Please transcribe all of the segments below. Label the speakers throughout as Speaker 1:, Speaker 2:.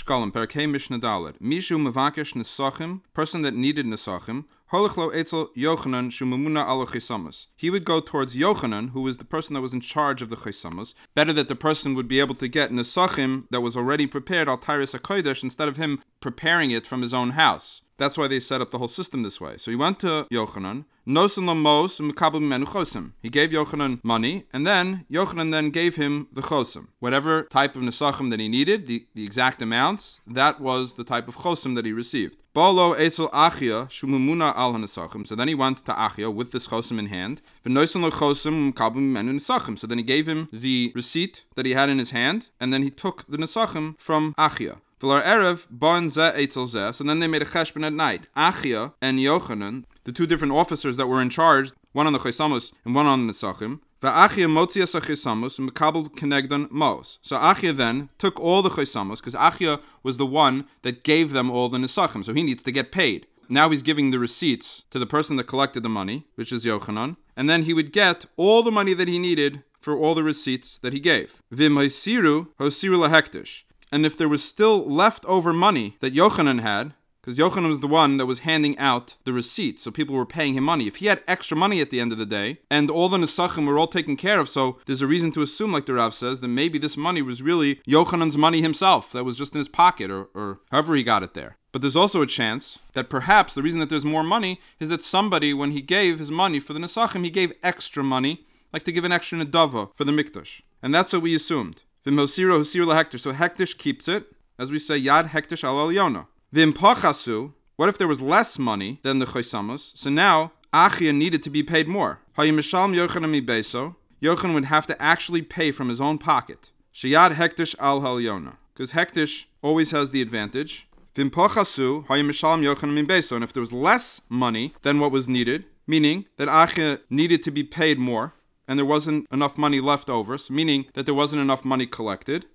Speaker 1: Shkalim, Perkei Mishnah Dalet. Mishu Mevakesh Nesachim, person that needed Nesachim, Holachlo Eitzel Yochanan Shumamuna Ala Chesamas. He would go towards Yochanan, who was the person that was in charge of the Chesamas. Better that the person would be able to get Nesachim that was already prepared, Al Tyrus HaKodesh, instead of him preparing it from his own house. That's why they set up the whole system this way. So he went to Yochanan, Nosen Lamos Mekabel Mimenu Chosim. He gave Yochanan money, and then Yochanan then gave him the Chosim. Whatever type of Nesachim that he needed, the exact amounts, that was the type of Chosim that he received. Bolo Eitzel Achia Shumumuna Al HaNesachim. So then he went to Achia with this Chosim in hand. V'Nosen Lo Chosim Mekabel Mimenu Nesachim. So then he gave him the receipt that he had in his hand, and then he took the Nesachim from Achia. V'lar Erev Bon Zeh Eitzel Zeh. So then they made a cheshbon at night. Achia and Yochanan, the two different officers that were in charge, one on the Chesamus and one on the Nesachim. V'Achia Motzias HaChesamus Mekabel Kenegdon Mos. So Achia then took all the Chesamus, because Achia was the one that gave them all the Nesachim, so he needs to get paid. Now he's giving the receipts to the person that collected the money, which is Yochanan, and then he would get all the money that he needed for all the receipts that he gave. V'Maisiru Hosiru LaHektish. And if there was still leftover money that Yochanan had, because Yochanan was the one that was handing out the receipts, so people were paying him money. If he had extra money at the end of the day, and all the Nesachim were all taken care of, so there's a reason to assume, like the Rav says, that maybe this money was really Yochanan's money himself, that was just in his pocket, or however he got it there. But there's also a chance that perhaps the reason that there's more money is that somebody, when he gave his money for the Nesachim, he gave extra money, like to give an extra Nedava for the Mikdash. And that's what we assumed. V'Mosiro Hosir LaHektish. So Hektish keeps it, as we say, Yad Hektish Al Alyona. V'Impachasu. What if there was less money than the Chesamus? So now Achia needed to be paid more. Hayimishal Yochanan mi Beiso. Yochanan would have to actually pay from his own pocket. Sheyad Hektish Al Alyona. Because Hektish always has the advantage. V'Impachasu Hayimishal Yochanan mi Beiso. And if there was less money than what was needed, meaning that Achia needed to be paid more, and there wasn't enough money left over, so meaning that there wasn't enough money collected,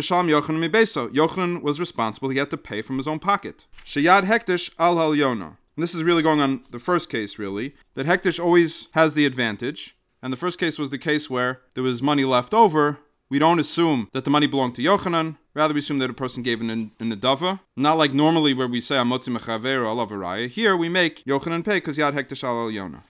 Speaker 1: Yochanan was responsible. He had to pay from his own pocket. Sheyad Hektish Al Halyona. This is really going on the first case, really, that Hektish always has the advantage. And the first case was the case where there was money left over. We don't assume that the money belonged to Yochanan. Rather, we assume that a person gave in a Nedava. Not like normally where we say, Amotzi Mechaver or Alav Araya. Here, we make Yochanan pay because Yad Hektish Al Halyona.